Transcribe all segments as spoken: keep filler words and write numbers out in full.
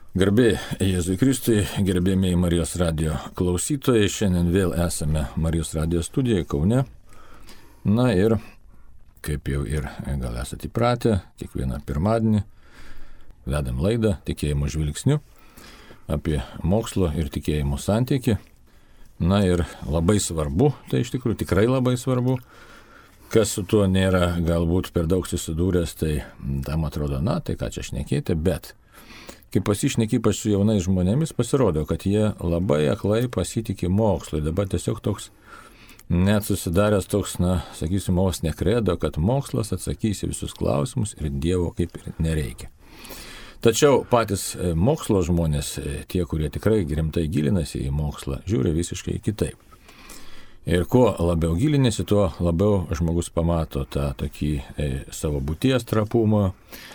Garbė Jėzui Kristui, gerbėmiai Marijos radijo klausytojai, šiandien vėl esame Marijos radijo studijoje Kaune. Na ir, kaip jau ir gal esate įpratę, kiekvieną pirmadienį vedam laidą Tikėjimo žvilgsniu apie mokslo ir tikėjimo santykį. Na ir labai svarbu, tai iš tikrųjų tikrai labai svarbu, kas su tuo nėra galbūt per daug susidūręs, tai tam atrodo, na, tai ką čia šnekėti, bet kai pasišneki ypač su jaunais žmonėmis, pasirodo, kad jie labai aklai pasitikė mokslu. Dabar tiesiog toks net susidaręs toks, na, sakysim, vos nekredo, kad mokslas atsakys į visus klausimus ir Dievo kaip ir nereikia. Tačiau patys mokslo žmonės, tie, kurie tikrai rimtai gilinasi į mokslą, žiūri visiškai kitaip. Ir kuo labiau gilinasi, tuo labiau žmogus pamato tą tokį e, savo būties trapumą,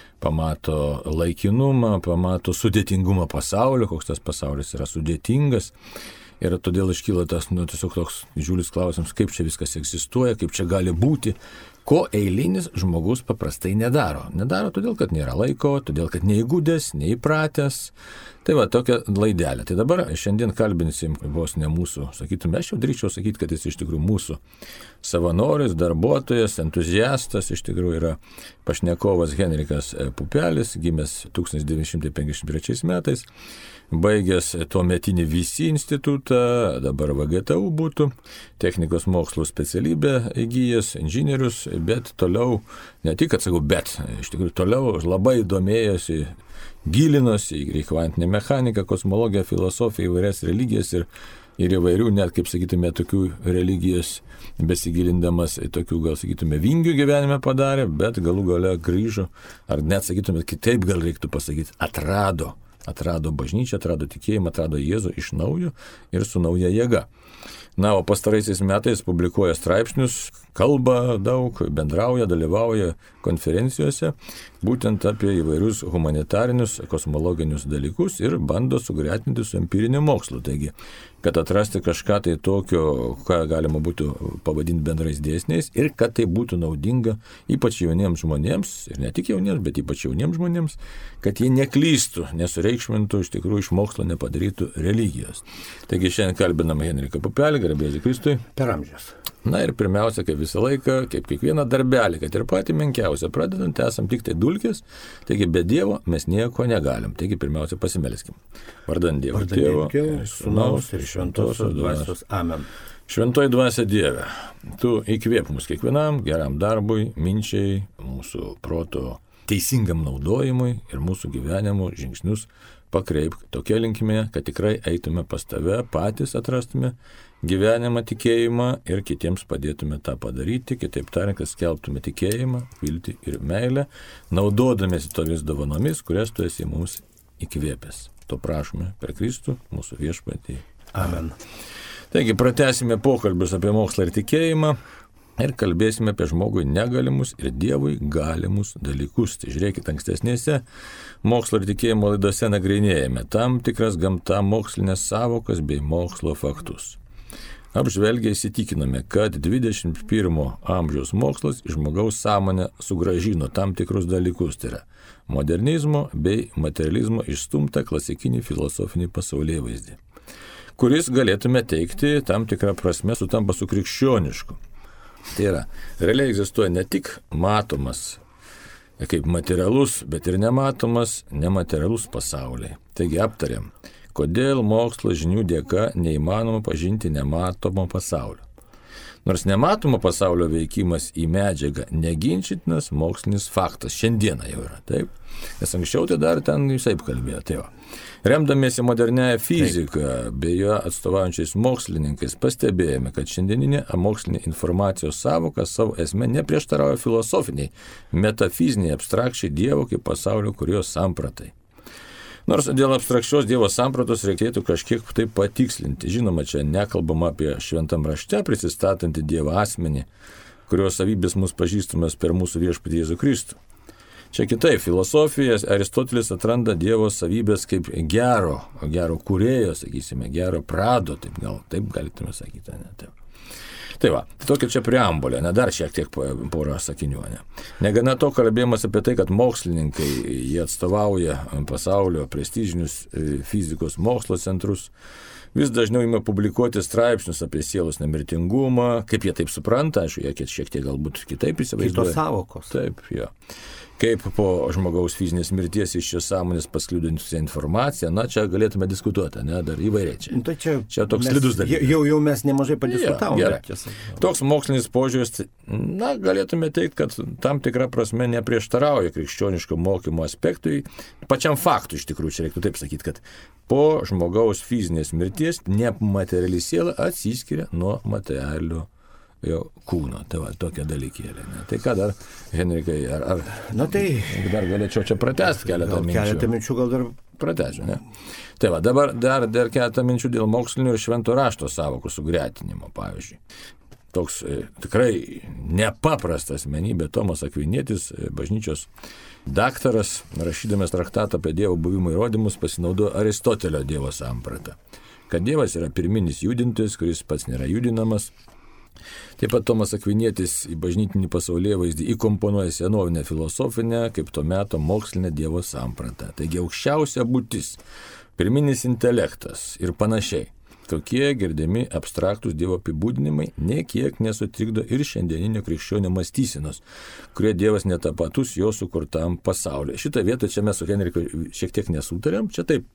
pamato laikinumą, pamato sudėtingumą pasaulio, koks tas pasaulis yra sudėtingas. Ir todėl iškyla tas, nu, tiesiog toks didžiulis klausimas, kaip čia viskas egzistuoja, kaip čia gali būti, ko eilinis žmogus paprastai nedaro. Nedaro todėl, kad nėra laiko, todėl, kad neįgudęs, neįpratęs. Tai va, tokia laidelė. Tai dabar šiandien kalbinsim vos ne mūsų, sakytume, aš jau drįčiau sakyti, kad jis iš tikrųjų mūsų savanoris, darbuotojas, entuziastas, iš tikrųjų yra pašnekovas Henrikas Pupelis, gimęs tūkstantis devyni šimtai penkiasdešimt trečiais metais, baigęs tuometinį V C institutą, dabar V G T U būtų, technikos mokslų specialybę įgyjęs, inžinierius, bet toliau, ne tik atsakau, bet iš tikrųjų toliau labai domėjosi, gilinosi į kvantinę mechaniką, kosmologiją, filosofiją, įvairias religijas ir, ir įvairių, net kaip sakytume, tokių religijos besigilindamas, tokių gal sakytume vingių gyvenime padarė, bet galų gale grįžo, ar net sakytume, kitaip gal reiktų pasakyti, atrado, atrado bažnyčią, atrado tikėjimą, atrado Jėzų iš naujo ir su nauja jėga. Na, o pastaraisiais metais publikuoja straipsnius, kalba daug, bendrauja, dalyvauja konferencijose, būtent apie įvairius humanitarinius, kosmologinius dalykus ir bando sugretinti su empiriniu mokslu. Taigi, kad atrasti kažką tai tokio, ką galima būtų pavadinti bendrais dėsniais ir kad tai būtų naudinga ypač jauniems žmonėms, ir ne tik jauniems, bet ypač jauniems žmonėms, kad jie neklystų, nesureikšmintų, iš tikrųjų iš mokslo nepadarytų religijos. Taigi šiandien kalbinam Henriką Pupelį, garbė Jėzui Kristui. Per amžius. Na ir pirmiausia, kaip visą laiką, kaip kiekvieną darbelį, kad ir patį menkiausią pradedant, esam tik tai dulkės, taigi be Dievo mes nieko negalim. Taigi pirmiausia pasimelskim. Vardan Dievo, Tėvo, Sūnaus ir Šventosios Dvasios. Amen. Šventoji Dvasia Dieve, Tu įkvėp mus kiekvienam geram darbui, minčiai, mūsų proto teisingam naudojimui ir mūsų gyvenimo žingsnius pakreipk tokia linkme, kad tikrai eitume pas Tave, patys atrastume gyvenimą, tikėjimą ir kitiems padėtume tą padaryti, kitaip tariant, kad skelbtume tikėjimą, viltį ir meilę, naudodamėsi tomis dovanomis, kurias Tu esi mums įkvėpęs. To prašome per Kristų, mūsų viešpatį. Amen. Taigi, pratęsime pokalbius apie mokslą ir tikėjimą ir kalbėsime apie žmogui negalimus ir Dievui galimus dalykus. Tai žiūrėkit, ankstesnėse mokslo ir tikėjimo laidose nagrinėjame tam tikras gamta mokslinės savokas bei mokslo faktus. Apžvelgę įsitikiname, kad dvidešimt pirmo amžiaus mokslas iš žmogaus sąmonę sugrąžino tam tikrus dalykus, tai yra modernizmo bei materializmo išstumtą klasikinį filosofinį pasaulėvaizdį, kuris galėtume teikti tam tikrą prasme sutampa su krikščionišku. Tai yra, realiai egzistuoja ne tik matomas kaip materialus, bet ir nematomas, nematerialus pasauliai. Taigi aptariam, kodėl mokslo žinių dėka neįmanoma pažinti nematomo pasaulio. Nors nematomo pasaulio veikimas į medžiagą neginčytinas mokslinis faktas. Šiandieną jau yra, taip? Nes anksčiau tai dar ten visaip kalbėjo, tai va. Remdamiesi moderniąją fiziką, bei jo atstovaujančiais mokslininkais, pastebėjome, kad šiandieninė mokslinė informacijos savoka savo esme neprieštarauja filosofiniai, metafiziniai, abstrakčiai Dievo kaip pasaulio kurijos sampratai. Nors dėl abstrakčios Dievo sampratos reikėtų kažkiek taip patikslinti. Žinoma, čia nekalbama apie šventam rašte prisistatantį Dievo asmenį, kurio savybės mus pažįstamas per mūsų viešpatį Jėzų Kristų. Čia kitaip, filosofija, Aristotelis atranda Dievo savybės kaip gero, gero kūrėjo, sakysime, gero prado, taip, gal, taip galėtume sakyti, ne taip. Tai va, tokia čia preambulė, ne dar šiek tiek porą sakinių. Ne. Negana to kalbėjimas apie tai, kad mokslininkai, jie atstovauja pasaulio prestižinius fizikos mokslo centrus, vis dažniau ima publikuoti straipsnius apie sielos nemirtingumą, kaip jie taip supranta, aš jie šiek tiek galbūt kitaip įsivaizduoja. Kitos sąvokos. Taip, jo. Kaip po žmogaus fizinės mirties iš šios sąmonės paskliūdinti informaciją, na, čia galėtume diskutuoti, ne, dar įvairiai čia. Tai čia, čia toks slidus dalykas. Jau, jau mes nemažai padiskutavome. Ja, toks mokslinis požiūris, na, galėtume teikti, kad tam tikra prasme neprieštarauja krikščioniško mokymo aspektui. Pačiam faktui iš tikrųjų, čia reiktų taip sakyti, kad po žmogaus fizinės mirties nemateriali siela atsiskiria nuo materialio jo kūno. Tai va, tokia dalykėlė. Ne? Tai ką dar, Henrikai, ar, ar Na tai, dar galėčiau čia pratęsti keletą gal, minčių? Keletą minčių gal dar pratęsiu, ne? Tai va, dabar dar, dar keletą minčių dėl mokslinio ir švento rašto sąvokų sugretinimo, pavyzdžiui. Toks e, tikrai nepaprastas asmenybė Tomas Akvinietis, e, bažnyčios daktaras, rašydamas traktatą apie Dievo buvimo įrodymus, pasinaudojo Aristotelio Dievo sampratą. Kad Dievas yra pirminis judintis, kuris pats nėra judinamas. Taip pat Tomas Akvinietis į bažnytinį pasaulėvaizdį įkomponuoja senovinę filosofinę, kaip to meto mokslinę Dievo sampratą. Taigi aukščiausia būtis, pirminis intelektas ir panašiai. Tokie girdimi abstraktus Dievo apibūdinimai nė kiek nesutrikdo ir šiandieninio krikščionio mąstysenos, kurie Dievas netapatus jo sukurtam pasauliu. Šitą vietą čia mes su Henriku šiek tiek nesutarėm, čia taip,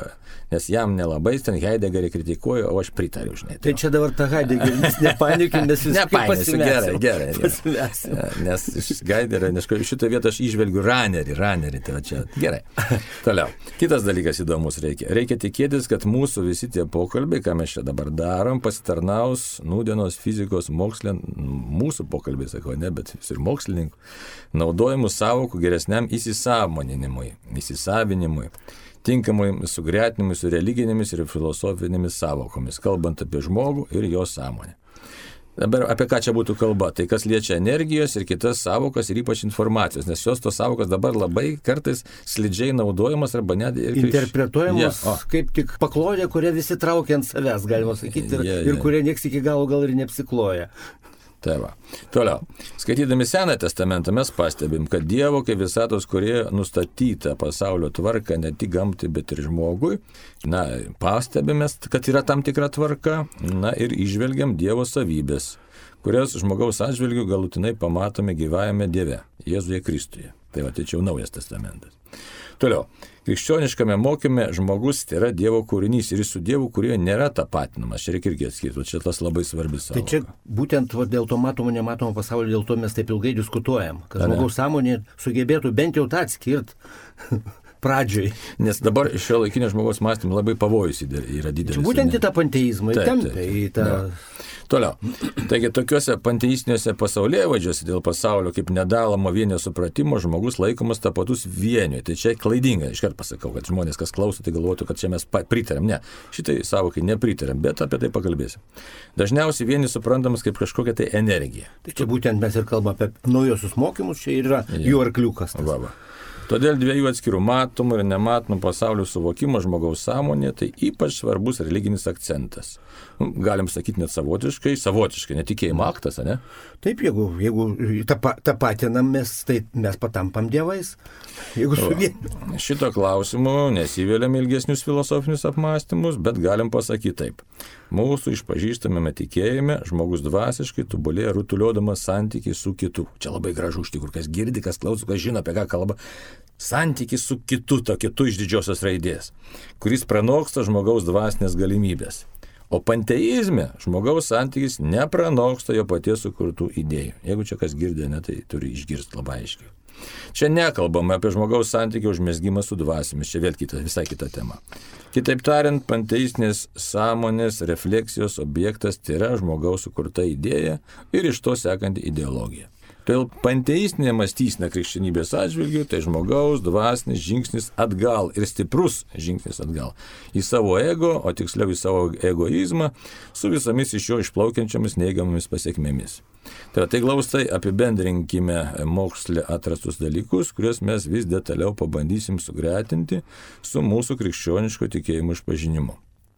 nes jam nelabai, ten Heideggerį kritikuoja, o aš pritariu, žinai. Tai čia dabar ta Heideggerį, nes nepanikim, nes vis kaip pasimesiu. Gerai, gerai. gerai. Nes iš Heideggerio, nes šitą vietą aš išvelgiu Ranerį, Ranerį, tai va čia gerai. Toliau. Kitas dalykas įdomus reikia. Reikia tikėtis, kad mūsų visi tie pokalbiai, ką mes čia dabar darom, pasitarnaus nūdienos fizikos mokslė, mūsų pokalbiai, sakau, ne, bet ir mokslininkų, naudojimų sąvokų geresniam įsisąmoninimui, įsisavinimui, tinkamui sugretinimui su religinėmis ir filosofinėmis sąvokomis, kalbant apie žmogų ir jo sąmonę. Dabar apie ką čia būtų kalba? Tai kas liečia energijos ir kitas sąvokas ir ypač informacijos, nes jos tos sąvokas dabar labai kartais slidžiai naudojamas arba net ir interpretuojamos yeah. kaip tik paklodė, kurią visi traukia ant savęs, galima sakyti, ir, yeah, yeah. ir kurie nieks iki galo gal ir neapsikloja. Tai va. Toliau. Skaitydami Seną testamentą mes pastebim, kad Dievo kaip visatos kūrėjo nustatyta pasaulio tvarka ne tik gamtai, bet ir žmogui. Na, pastebime, kad yra tam tikra tvarka, na ir išvelgiam Dievo savybės, kurias žmogaus atžvilgių galutinai pamatome gyvajame Dieve, Jėzuje Kristuje. Tai va, tai čia jau naujas testamentas. Toliau. Krikščioniškame mokyme žmogus tai yra Dievo kūrinys ir jis su Dievu kūrėjo nėra tapatinamas. Čia reikia irgi atskirti, čia tas labai svarbis sąvoka. Tai čia būtent va, dėl to matomo, nematomo pasaulio, dėl to mes taip ilgai diskutuojam, kad žmogaus sąmonė sugebėtų bent jau tą atskirti pradžioj. Nes dabar šio laikinio žmogaus mąstymo labai pavojus yra didelis. Čia būtent į tą panteizmą, į tempę, į tą... Toliau. Taigi tokiuose panteistiniuose pasaulėvadžiuose dėl pasaulio kaip nedalomo vienio supratimo žmogus laikomas tapatus vieniui. Tai čia klaidinga. Iškart pasakau, kad žmonės, kas klauso, tai galvotų, kad čia mes pritarėm. Ne, šitai savokai nepritarėm, bet apie tai pakalbėsim. Dažniausiai vieni suprantamas kaip kažkokia tai energija. Tai čia būtent mes ir kalbame apie naujosius mokymus, čia yra ja. jų arkliukas. Va, va. Todėl dviejų atskirų matomų ir nematomų pasaulio suvokimo žmogaus sąmonė tai ypač svarbus religinis akcentas. Galim sakyti net savotiškai, savotiškai, netikėjimo aktas, ne? Taip, jeigu, jeigu tapatinam mes, tai mes patampam dievais. Jeigu suvien... Šito klausimu nesivėliam ilgesnius filosofinius apmąstymus, bet galim pasakyti taip. Mūsų išpažįstamame tikėjime žmogus dvasiškai tobulėja rutuliodamas santykį su kitu. Čia labai gražu iš tikrųjų, kas girdi, kas klauso, kas žino, apie ką kalba. Santykis su kitu, to kitu iš didžiosios raidės, kuris pranoksta žmogaus dvasinės galimybės. O panteizme žmogaus santykis nepranoksta jo paties sukurtų idėjų. Jeigu čia kas girdė, ne, tai turi išgirsti labai aiškiai. Čia nekalbame apie žmogaus santykio užmezgimą su dvasiamis, čia vėl kita, visai kita tema. Kitaip tariant, panteistinės sąmonės refleksijos objektas tai yra žmogaus sukurta idėja ir iš to sekanti ideologija. Todėl panteistinė mąstysena krikščionybės atžvilgių tai žmogaus dvasinis žingsnis atgal ir stiprus žingsnis atgal į savo ego, o tiksliau į savo egoizmą su visomis iš jo išplaukiančiomis neigiamomis pasiekmėmis. Tai, tai glaustai apibendrinkime moksle atrastus dalykus, kuriuos mes vis detaliau pabandysim sugretinti su mūsų krikščioniško tikėjimo išpažinimu.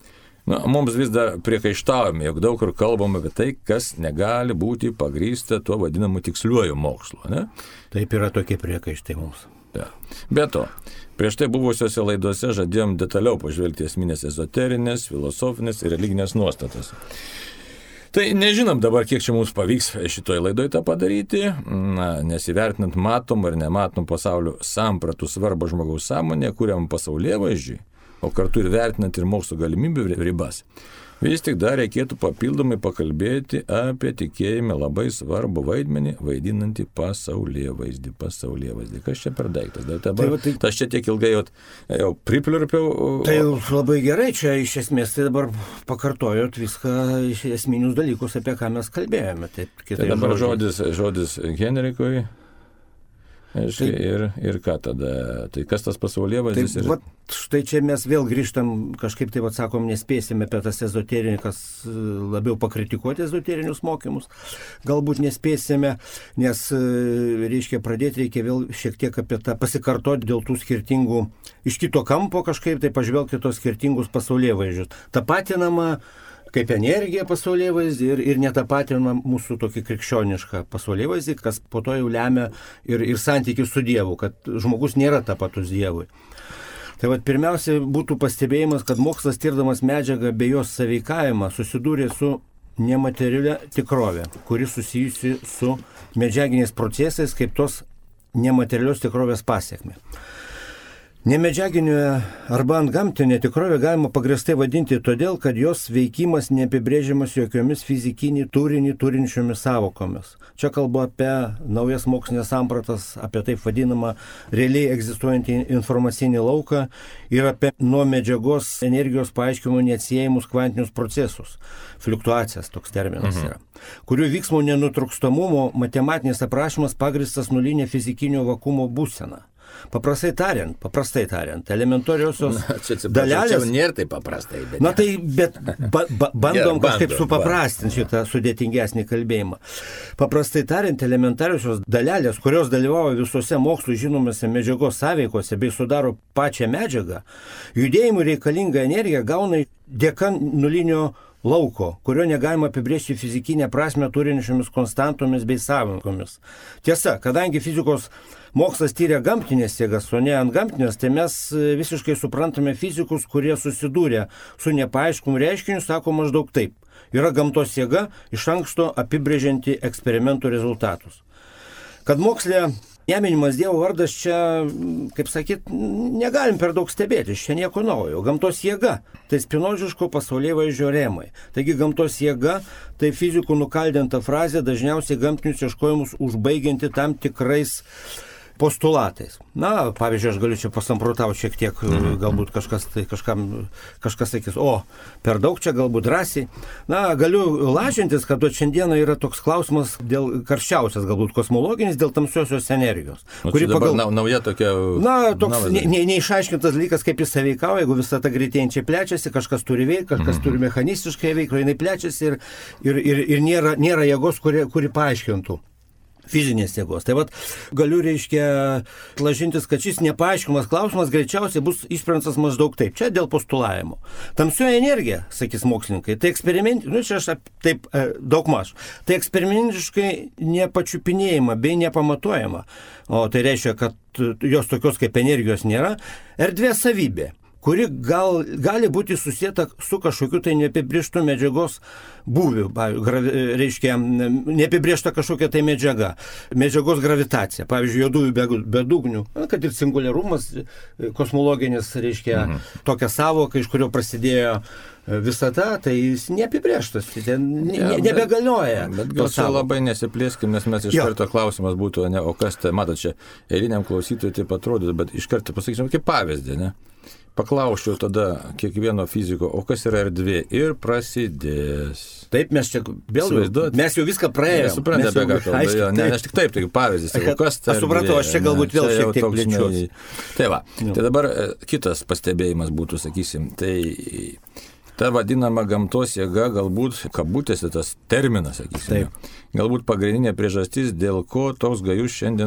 Na, mums vis dar priekaištaujame, jog daug kur kalbame apie tai, kas negali būti pagrįsta tuo vadinamu tiksliuoju mokslu. Ne? Taip yra tokie priekaištai mums. Ja. Be to, prieš tai buvusiose laidose žadėjom detaliau pažvelgti esminės ezoterinės, filosofinės ir religinės nuostatas. Tai nežinom dabar, kiek čia mums pavyks šitoj laidoj tą padaryti, na, nes įvertinant matom ir nematom pasaulio sampratų svarbą žmogaus sąmonė, kuriam pasaulėvaizdžiui, o kartu ir vertinant ir mokslo galimybių ribas. Vis tik dar reikėtų papildomai pakalbėti apie tikėjime labai svarbų vaidmenį vaidinantį pasaulėvaizdį. Pasaulėvaizdį. Kas čia per daiktas? Dabar, tai, tai, aš čia tiek ilgai jau, jau pripliurpiau. Tai labai gerai, čia iš esmės tai dabar pakartojot viską iš esminius dalykus, apie ką mes kalbėjome. Taip, tai dabar žodis, žodis Henrikui. Tai, ir, ir ką tada? Tai kas tas pasaulėvaizdis? Tai, vat, štai čia mes vėl grįžtam, kažkaip tai, vat, sakom, nespėsime apie tas ezoterikas labiau pakritikuoti ezoterinius mokymus. Galbūt nespėsime, nes, reiškia, pradėti reikia vėl šiek tiek apie tą pasikartoti dėl tų skirtingų, iš kito kampo kažkaip tai pažvelgti tos skirtingus pasaulėvaizdžius. Tapatinama kaip energija pasaulėvaizdį ir, ir netapatinama mūsų tokį krikščionišką pasaulėvaizdį, kas po to jau lemia ir, ir santykių su Dievu, kad žmogus nėra tapatus Dievui. Tai vat, pirmiausia būtų pastebėjimas, kad mokslas tirdamas medžiagą bei jos sąveikavimą susidūrė su nematerialia tikrovė, kuri susijusi su medžiaginiais procesais kaip tos nematerialios tikrovės pasiekmė. Nemedžiaginė arba antgamtinė tikrovė galima pagrįstai vadinti todėl, kad jos veikimas neapibrėžiamas jokiomis fizikinį turinį turinčiomis savokomis. Čia kalbu apie naujas mokslinės sampratas, apie taip vadinamą realiai egzistuojantį informacinį lauką ir apie nuo medžiagos energijos paaiškinimų neatsiejamus kvantinius procesus. Fliuktuacijas toks terminas mhm. yra. Kurių vyksmo nenutrūkstamumo matematinis aprašymas pagrįstas nulinė fizikinio vakumo būsena. Paprastai tariant, paprastai tariant, elementoriosios na, čia, čia, dalelės... Čia nėra tai paprastai, bet... Na tai, bet ba, ba, bandom ja, kažkaip supaprastinti šitą sudėtingesnį kalbėjimą. Paprastai tariant, elementariosios dalelės, kurios dalyvauja visose mokslų žinomose medžiagos sąveikose bei sudaro pačią medžiagą, judėjimui reikalingą energiją gauna dėka nulinio lauko, kurio negalima apibrėžti fizikinę prasme turinčiomis konstantomis bei sąveikomis. Tiesa, kadangi fizikos mokslas tyria gamtinės jėgas, o ne antgamtinės, tai mes visiškai suprantame fizikus, kurie susidūrė su nepaaiškimu reiškiniu, sako maždaug taip. Yra gamtos jėga iš anksto apibrėžianti eksperimentų rezultatus. Kad mokslė neminimas Dievo vardas čia, kaip sakyt, negalim per daug stebėti, čia nieko naujo. Gamtos jėga tai spinoziško pasaulėvaizdžio rėmai. Taigi gamtos jėga tai fizikų nukaldinta frazė, dažniausiai gamtinius ieškojimus užbaigianti tam tikrais postulatais. Na, pavyzdžiui, aš galiu čia pasamprotauti šiek tiek, mm-hmm. galbūt kažkas, tai kažkam, kažkas sakys, o, per daug čia galbūt drąsiai. Na, galiu lažintis, kad šiandieną yra toks klausimas dėl karščiausias, galbūt kosmologinis, dėl tamsiosios energijos. O kuri pagal... na, nauja tokia... Na, toks ne, ne, neišaiškintas dalykas, kaip jis sąveikauja, jeigu visata greitėjančiai plečiasi, kažkas turi veikti, kažkas mm-hmm. turi mechanistiškai veikti, jinai plečiasi ir, ir, ir, ir nėra, nėra jėgos, kuri, kuri paaiškintų fizinės jėgos. Tai vat galiu, reiškia, lažintis, kad šis nepaaiškinamas klausimas greičiausiai bus išspręstas maždaug taip. Čia dėl postulavimo. Tamsioji energija, sakys mokslininkai, tai eksperimentiškai, nu čia aš taip e, daug maž, tai eksperimentiškai nepačiupinėjama bei nepamatuojama. O tai reiškia, kad jos tokios kaip energijos nėra. Erdvės savybė, kuri gal, gali būti susieta su kažkokiu tai neapibrieštu medžiagos būviu, reiškia, neapibriešta kažkokia tai medžiaga, medžiagos gravitacija, pavyzdžiui, juodųjų bedugnių, kad ir singuliarumas kosmologinis, reiškia, mhm. tokia savoka, iš kurio prasidėjo visata, tai jis neapibrieštas, ten ne, ja, nebegalioja. Bet, bet gal čia labai nesiplėskim, nes mes iš jo. karto klausimas būtų, ne, o kas tai, matot, čia eiliniam klausytojui taip atrodo, bet iš karto pasakysim kaip pavyzdį, ne? Paklausčiau tada kiekvieno fiziko, o kas yra erdvė, ir prasidės. Taip, mes čia vėl, mes jau viską praėjome. Suprantate, apie ką kalba, jo, ne, aš tik taip, tai pavyzdys, o kas tai erdvė. Aš supratau, aš čia galbūt vėl šiek tiek plėčiuosi. Tai va, jo. Tai dabar kitas pastebėjimas būtų, sakysim, tai ta vadinama gamtos jėga, galbūt, kabutėse tas terminas, sakysim, galbūt pagrindinė priežastis, dėl ko toks gajus šiandien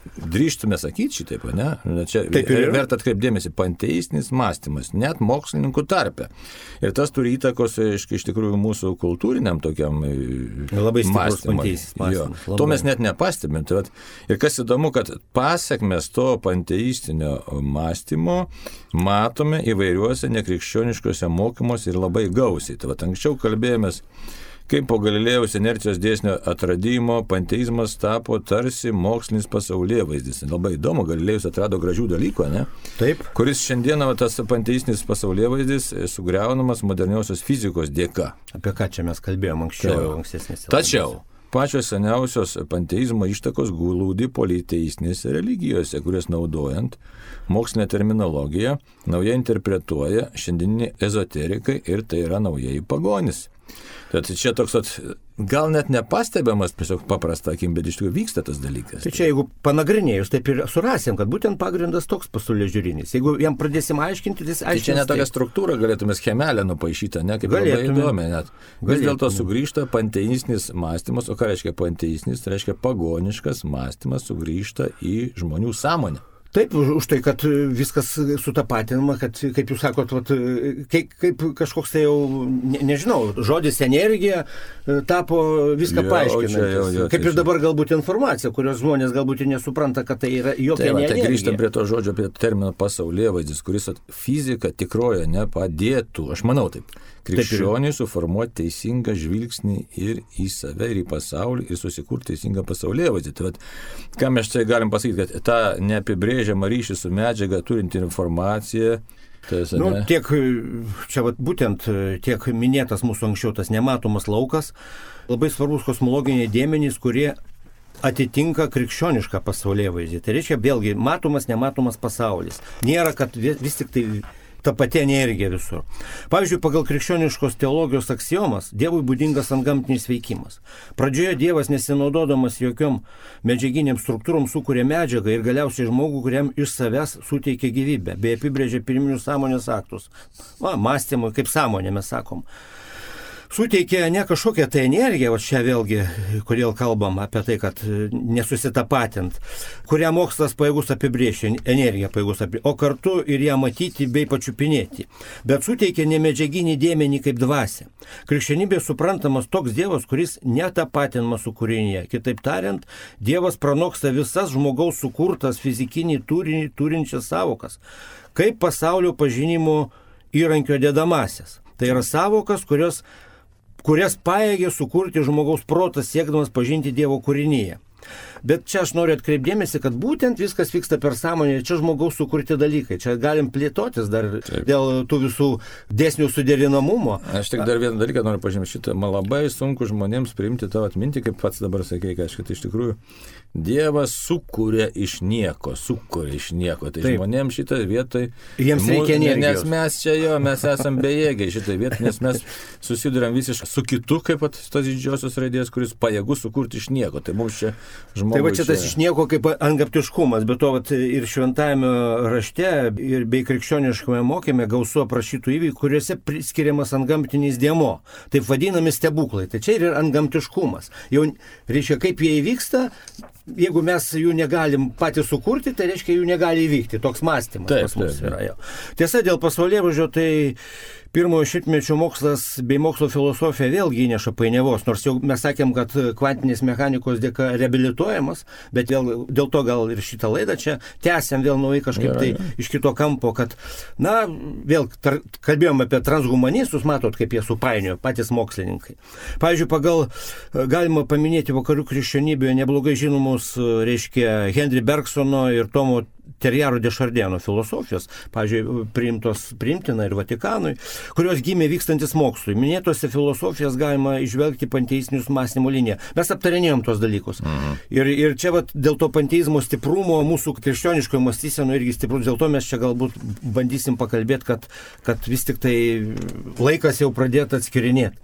drįštume sakyti šitaip, ne? Čia Taip ir yra. verta atkreipdėmėsi, panteistinis mąstymas, net mokslininkų tarpe. Ir tas turi įtakos iš, iš tikrųjų mūsų kultūriniam tokiam labai stiprus panteistinis mąstymas. To mes net nepastebėm. Tai vat, ir kas įdomu, kad pasiekmes to panteistinio mąstymo matome įvairiuose nekrikščioniškose mokymuose ir labai gausiai. Tai vat, anksčiau kalbėjomės, kaip po Galilėjaus inercijos dėsnio atradimo panteizmas tapo tarsi mokslinis pasaulėvaizdis. Labai įdomu, Galilėjus atrado gražių dalykų, ne? Taip. Kuris šiandieną tas panteistinis pasaulėvaizdis sugriaunamas moderniosios fizikos dėka. Apie ką čia mes kalbėjome anksčiau, ankstesnėse. Tačiau pačios seniausios panteizmo ištakos glūdi politeistinėse religijose, kurias naudojant mokslinę terminologiją naujai interpretuoja šiandieniniai ezoterikai ir tai yra naujieji pagonys. Tad čia toks, at, gal net nepastebiamas, tiesiog paprasta akim, bet iš tikrųjų vyksta tas dalykas. Tai čia jeigu panagrinėjus, taip ir surasim, kad būtent pagrindas toks pasaulio žiūrinis. Jeigu jam pradėsim aiškinti, tai aiškinti. Tai čia net tokia struktūra galėtume schemelę nupaišytą, ne, kaip labai įdomi net. Vis dėlto sugrįžta panteistinis mąstymas, o ką reiškia panteistinis, tai reiškia pagoniškas mąstymas sugrįžta į žmonių sąmonę. Taip, už tai, kad viskas sutapatinama, kad, kaip jūs sakot, vat, kaip, kaip kažkoks tai jau, ne, nežinau, žodis energija tapo viską paaiškinantis. Kaip ir dabar galbūt informacija, kurios žmonės galbūt ir nesupranta, kad tai yra jokia tai, ne energija. Tai grįžtam prie to žodžio, prie termino pasaulėvaizdis, kuris fizika tikroje nepadėtų, aš manau taip, krikščioniui suformuoti teisingą žvilgsnį ir į save, ir į pasaulį, ir susikurti teisingą pasaulėvaizdį. Tai vat, ką mes čia galim pasakyti, kad tą neapibrėžiamą ryšį su medžiaga turinti informacija. Tai, nu, tiek, čia vat, būtent tiek minėtas mūsų anksčiau tas nematomas laukas, labai svarbus kosmologiniai dėmenys, kurie atitinka krikščionišką pasaulėvaizdį. Tai reiškia, vėlgi, matomas, nematomas pasaulis. Nėra, kad vis tik tai ta pati energija visur. Pavyzdžiui, pagal krikščioniškos teologijos aksiomas Dievui būdingas antgamtinis veikimas. Pradžioje Dievas, nesinaudodamas jokiom medžiaginiam struktūrom, sukūrė medžiagą ir galiausiai žmogų, kuriam iš savęs suteikė gyvybę, bei apibrėžė pirminius sąmonės aktus. Va, mąstymui, kaip sąmonė mes sakom. Suteikė ne kažkokią tai energiją, o čia vėlgi, kodėl kalbam apie tai, kad nesusitapatint, kurią mokslas pajėgus apibrėžti, energiją pajėgus apibrėžti, o kartu ir ją matyti bei pačiupinėti. Bet suteikė nemedžiaginį dėmenį kaip dvasią. Krikščionybė suprantamas toks Dievas, kuris netapatinamas su kūrinyje. Kitaip tariant, Dievas pranoksta visas žmogaus sukurtas fizikinį turinį turinčias savokas, kaip pasaulio pažinimo įrankio dedamasias. Tai yra savokas, kurios kurias pajėgė sukurti žmogaus protas, siekdamas pažinti Dievo kūrinyje. Bet čia aš noriu atkreipdėmėsi, kad būtent viskas vyksta per sąmonę, čia žmogaus sukurti dalykai. Čia galim plėtotis dar Taip. Dėl tų visų dėsnių suderinamumo. Aš tik dar vieną dalyką noriu pažymėti šitą. Man labai sunku žmonėms priimti tavo atmintį, kaip pats dabar sakei, kad iš tikrųjų Dievas sukūrė iš nieko, sukūrė iš nieko. Tai Taip. Žmonėms šitą vietoj... Jiems reikia energijos. Nes mes čia jo, mes esam bejėgiai šitą vietą, nes mes susiduriam visiškai su kitu, kaip tas didžiosios raidės, kuris pajėgus sukurti iš nieko. Tai mums čia žmogui... Tai va čia tas iš nieko kaip antgamtiškumas, bet to vat, ir šventajame rašte, ir bei krikščioniškame mokyme gausu aprašytų įvykių, kuriuose priskiriamas antgamtinis dėmuo. Taip vadinami stebuklai. Tai čia ir yra antgamtiškumas. Jau reiškia, kaip jie įvyksta, jeigu mes jų negalim patys sukurti, tai reiškia, jų negali įvykti. Toks mąstymas taip, pas mus taip, yra. Jau. Tiesa, dėl pasaulėvaizdžio, tai pirmojo šimtmečio mokslas bei mokslo filosofija vėlgi įneša painiavos, nors jau mes sakėm, kad kvantinės mechanikos dėka reabilituojamas, bet vėl, dėl to gal ir šitą laidą čia tęsiam vėl naujai kažkaip ja, tai ja. Iš kito kampo, kad, na, vėl tar, kalbėjom apie transhumanistus, matot, kaip jie supainiojo patys mokslininkai. Pavyzdžiui, pagal galima paminėti vakarų krikščionybėje neblogai žinomus, reiškia, Henry Bergsono ir Tomo Terjaro de Chardeno filosofijos, pavyzdžiui, priimtos priimtina ir Vatikanui, kurios gimė vykstantis mokslui. Minėtose filosofijas galima išvelgti panteistinius mąstymo liniją. Mes aptarinėjom tos dalykus. Mhm. Ir, ir čia vat, dėl to panteizmo stiprumo mūsų krikščioniškojo mąstyseno irgi stiprus, dėl to mes čia galbūt bandysim pakalbėti, kad, kad vis tik tai laikas jau pradėtų atskirinėti.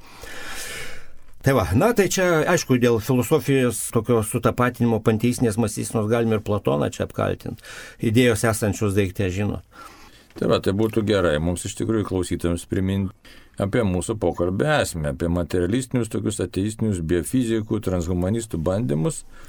Tai va, na tai čia, aišku, dėl filosofijos tokio sutapatinimo panteistinės mąstysenos galime ir Platoną čia apkaltinti. Idėjos esančios daikte, žinot. Tai va, tai būtų gerai mums iš tikrųjų klausytojams priminti apie mūsų pokalbį esmę, apie materialistinius, tokius ateistinius, biofizikų, transhumanistų bandymus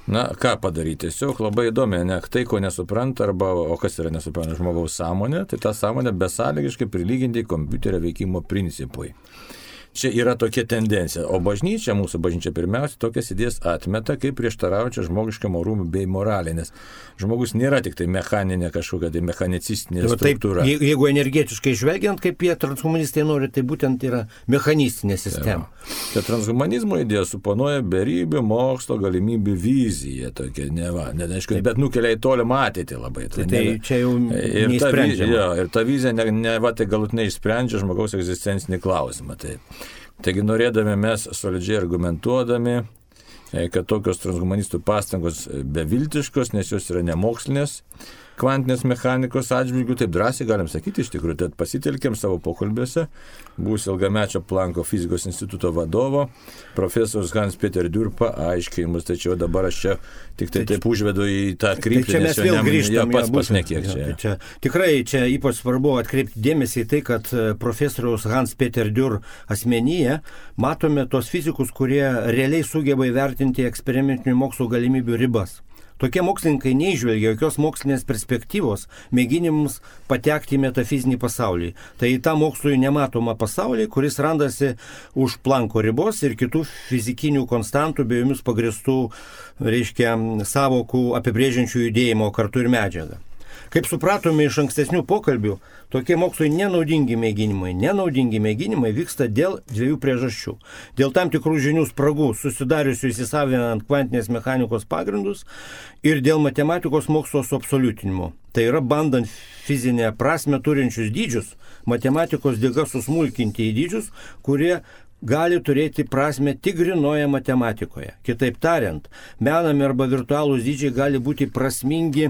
Na, ką padaryti? Tiesiog labai įdomi, ne tai, ko nesupranta, arba, o kas yra nesupranta žmogaus sąmonė, tai tą sąmonę besąlygiškai prilyginti kompiuterio veikimo principui. Čia yra tokia tendencija, o bažnyčia, mūsų bažnyčia pirmiausia, tokias idėjas atmeta kaip prieštaraujančią žmogiškam orumui bei moralė, nes žmogus nėra tik tai mechaninė kažkokia tai mechanicistinė tai struktūra. Taip, jeigu energetiškai žvelgiant, kaip jie transhumanistai nori, tai būtent yra mechanistinė sistema. Tai transhumanizmo idėja suponuoja beribį mokslo galimybių viziją, tokia, neva, ne, aišku, bet nukelia į tolimą ateitį labai. Tai, tai ne, čia jau ir neįsprendžiama. Ta, jo, ir ta vizija ne, ne va, tai galutinai išsprendžia žmogaus egzistencinį klausimą. Tai. Taigi norėdami mes solidžiai argumentuodami, kad tokios transhumanistų pastangos beviltiškos, nes jos yra nemokslinės, kvantinės mechanikos atžvilgių, taip drąsiai galim sakyti iš tikrųjų, tad pasitelkėm savo pokalbiuose buvusio ilgamečio Planko fizikos instituto vadovo, profesorius Hans-Peter Dürr paaiškinimus, tačiau dabar aš čia tik tai taip užvedu į tą kryptį, tai nes jau ne, pats pasnekiek čia. Tai čia. Tikrai čia ypač svarbu atkreipti dėmesį į tai, kad profesoriaus Hans-Peter Dürr asmenyje matome tos fizikus, kurie realiai sugeba įvertinti eksperimentinių mokslo galimybių ribas. Tokie mokslininkai neižvelgia jokios mokslinės perspektyvos mėginimus patekti į metafizinį pasaulį. Tai į tą mokslui nematomą pasaulį, kuris randasi už Planko ribos ir kitų fizikinių konstantų bei jomis pagristų, reiškia, savokų apibrėžiančių judėjimo kartu ir medžiagą. Kaip supratome iš ankstesnių pokalbių, tokie mokslui nenaudingi mėginimai, nenaudingi mėginimai vyksta dėl dviejų priežasčių. Dėl tam tikrų žinių spragų susidariusių įsisavinant kvantinės mechanikos pagrindus ir dėl matematikos mokslo suabsoliutinimo. Tai yra bandant fizinę prasme turinčius dydžius, matematikos dėka susmulkinti į dydžius, kurie gali turėti prasme tik grynoje matematikoje. Kitaip tariant, menami arba virtualūs dydžiai gali būti prasmingi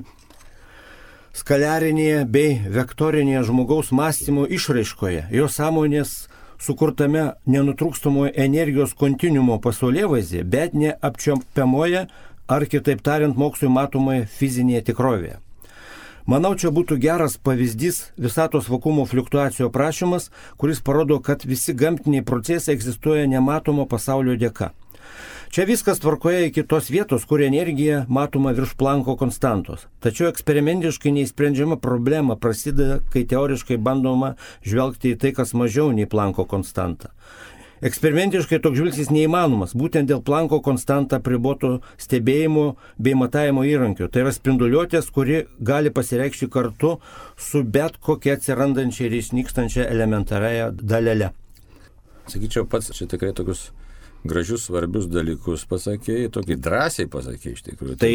skaliarinėje bei vektorinėje žmogaus mąstymo išraiškoje, jo sąmonės sukurtame nenutrūkstamoje energijos kontinuumo pasaulėvaizdėje, bet ne apčiuopiamoje ar kitaip tariant mokslui matomoje fizinėje tikrovėje. Manau, čia būtų geras pavyzdys visatos vakuumo fliuktuacijų aprašymas, kuris parodo, kad visi gamtiniai procesai egzistuoja nematomo pasaulio dėka. Čia viskas tvarkoja iki tos vietos, kur energija matoma virš Planko konstantos. Tačiau eksperimentiškai neįsprendžiama problema prasideda, kai teoriškai bandoma žvelgti į tai, kas mažiau nei Planko konstanta. Eksperimentiškai toks žvilgsnis neįmanomas, būtent dėl Planko konstantą apriboto stebėjimo bei matavimo įrankių. Tai yra spinduliuotės, kuri gali pasireikšti kartu su bet kokia atsirandančia ir išnykstančia elementariaja dalele. Sakyčiau, pats čia tikrai tokius gražius, svarbius dalykus pasakėjai, tokį drąsiai pasakėjai iš tikrųjų. Tai,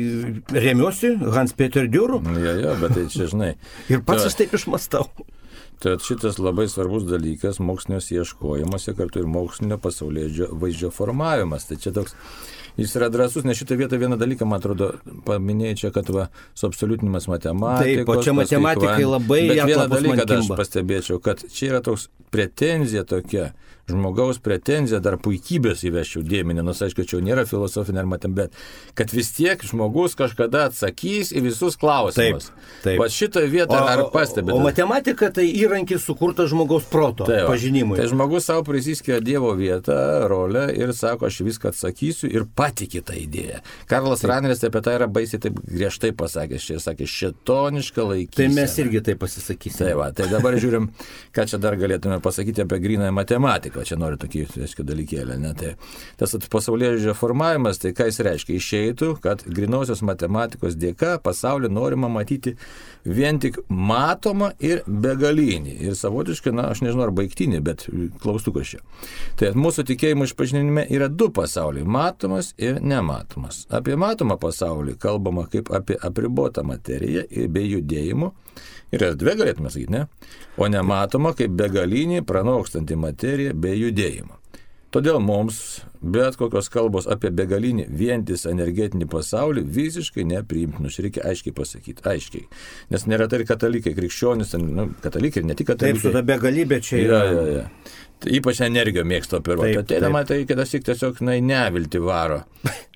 tai remiuosi Hans-Peter Dürru. Jo, jo, bet tai čia žinai. Ir pats to, aš taip išmastau. Tai šitas labai svarbus dalykas, mokslinės ieškojimuose, kartu ir mokslinio pasaulio vaizdžio formavimas. Tai čia toks, jis yra drąsus, nes šitą vietą vieną dalyką, man atrodo, paminėjai čia, kad va, suabsoliutinimas matematikos. Taip, o čia matematikai labai bet vieną dalyką man aš pastebėčiau, kad čia yra toks pretenzija tokia, žmogaus pretenzija, dar puikybės įveščiau dėmenį, nors aišku, čia nėra filosofinė ar matem, bet kad vis tiek žmogus kažkada atsakys į visus klausimus. Taip, taip. Va šitoje vietoje ar pastebėte? O matematika tai įrankis sukurtas žmogaus proto tai, pažinimui. Tai žmogus savo prisiskiria Dievo vietą, rolę ir sako, aš viską atsakysiu ir patiki tą idėją. Karlas taip. Raneris apie tai yra baisiai taip griežtai pasakęs, čia sakė, šėtoniška laikysena. Tai mes irgi taip pasisakysime. Tai va, tai dabar žiūrim, ką čia dar galėtume pasakyti apie grynąją matematiką. Čia noriu tokį, reiškia, dalykėlę. Ne? Tai, tas pasaulėžiūrio formavimas, tai ką jis reiškia? Išeitų, kad grynosios matematikos dėka pasaulį norima matyti vien tik matomą ir begalinį. Ir savotiškai, na, aš nežinau, ar baigtinį, bet klaustukas čia. Tai mūsų tikėjimo išpažinime yra du pasauliai - matomas ir nematomas. Apie matomą pasaulį kalbama kaip apie apribotą materiją bei judėjimų. Ir erdvė galėtume sakyti, ne? O nematoma kaip begalinį pranokstantį materiją bei judėjimą. Todėl mums bet kokios kalbos apie begalinį vientisą energetinį pasaulį visiškai nepriimtinus. Reikia aiškiai pasakyti, aiškiai. Nes neretai ir katalikai, krikščionys, nu, katalikai ir ne tik katalikai. Taip, su ta begalybė čia yra. Ja, ja, ja. Tai ypač energiją mėgsto operuoti. Ateidama, tai kitas tik tiesiog na, nevilti varo.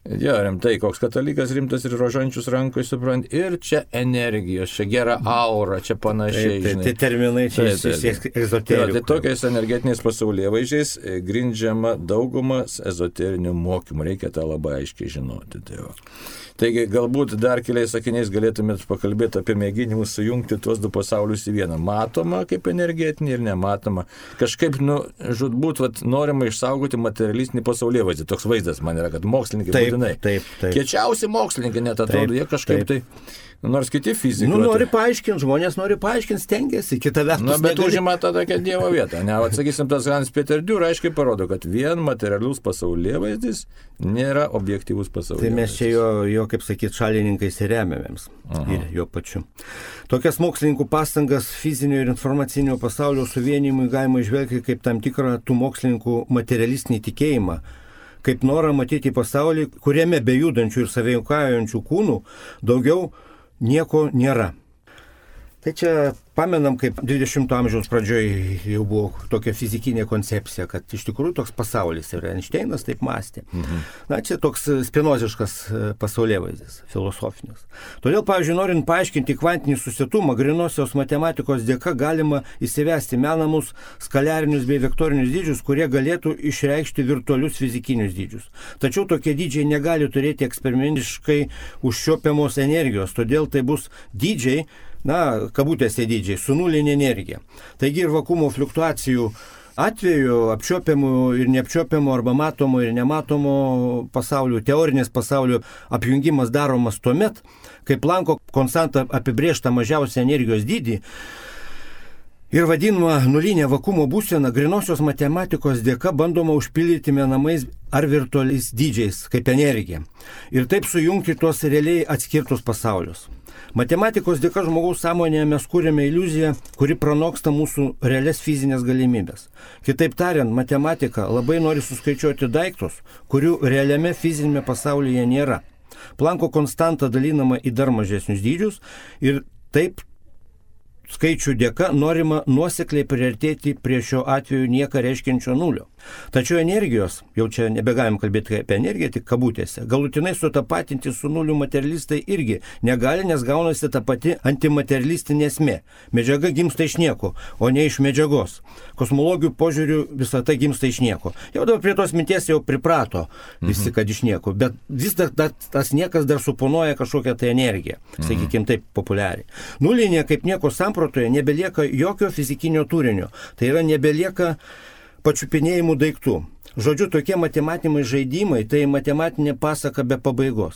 Jo, rimtai, koks katalikas rimtas ir rožančius rankoj, suprant, ir čia energijos, čia gera aura, čia panašiai. Tai, tai, tai terminai čia ezoterikų. Tai tokiais energetiniais pasaulėvaizdžiais grindžiama daugumas ezoterinių mokymų, reikia tą labai aiškiai žinoti. Tai va. Taigi galbūt dar keliais sakiniais galėtumėt pakalbėti apie mėginimus sujungti tuos du pasaulius į vieną. Matoma kaip energetinį ir nematoma. Kažkaip, nu, žudbūt, vat, norima išsaugoti materialistinį pasaulėvaizdį. Toks vaizdas man yra, kad mokslininkai taip, būtinai. Taip, taip. Kiečiausi mokslininkai net atrodo, taip, jie kažkaip taip. tai... Nors kiti fizikai. Nu, nori paaiškinti, žmonės nori paaiškinti, stengiasi, kita vertus. Na, bet negali... užima tą tokią Dievo vietą. Ne, atsakysim, tas Hans Peter Dürer aiškiai parodo, kad vien materialus pasaulėvaizdis nėra objektyvus pasaulėvaizdis. Tai mes čia jo, jo kaip sakyt, šalininkais ir remiamėms. Ir jo pačiu. Tokias mokslininkų pastangas fizinio ir informacinio pasaulio suvienijimui galima išvelgti kaip tam tikrą tų mokslininkų materialistinį tikėjimą, kaip norą matyti pasaulį, kuriame be judančių ir sąveikaujančių kūnų daugiau nieko nėra. Tai čia pamenam, kaip dvidešimto amžiaus pradžioje jau buvo tokia fizikinė koncepcija, kad iš tikrųjų toks pasaulis ir Einšteinas taip mąstė. Mhm. Na, čia toks spinoziškas pasaulėvaizdis, filosofinis. Todėl, pavyzdžiui, norint paaiškinti kvantinį susietumą, grynosios matematikos dėka galima įsivesti menamus skaliarinius bei vektorinius dydžius, kurie galėtų išreikšti virtualius fizikinius dydžius. Tačiau tokie dydžiai negali turėti eksperimentiškai užčiuopiamos energijos, todėl tai bus dydžiai, na, kabutėse dydžiai, su nulinė energija. Taigi ir vakuumo fluktuacijų atveju apčiuopiamų ir neapčiuopiamų arba matomų ir nematomų pasaulių, teorinis pasaulio apjungimas daromas tuomet, kai Planko konstanta apibrėžta mažiausią energijos dydį ir vadinama nulinė vakuumo būsena grynosios matematikos dėka bandoma užpildyti menamais ar virtualiais dydžiais kaip energija ir taip sujungti tuos realiai atskirtus pasaulius. Matematikos dėka žmogaus sąmonėje mes kūrėme iliuziją, kuri pranoksta mūsų realias fizinės galimybės. Kitaip tariant, matematika labai nori suskaičiuoti daiktus, kurių realiame fizinėme pasaulyje nėra. Planko konstanta dalinama į dar mažesnius dydžius ir taip skaičių dėka norima nuosekliai priartėti prie šio atveju nieką reiškiančio nulio. Tačiau energijos, jau čia nebegalim kalbėti apie energiją, tik kabutėse, galutinai sutapatinti su nuliu materialistai irgi negali, nes gaunasi ta pati antimaterialistinė esmė. Medžiaga gimsta iš nieko, o ne iš medžiagos. Kosmologijų požiūrių visą tai gimsta iš nieko. Jau dabar prie tos minties jau priprato visi, kad iš nieko, bet vis dar, dar tas niekas dar suponuoja kažkokią tai energiją, sakykime taip populiariai. Nulinė kaip nieko sampratoje nebelieka jokio fizikinio turinio, tai yra nebelieka pačiupinėjimų daiktų. Žodžiu, tokie matematiniai žaidimai, tai matematinė pasaka be pabaigos.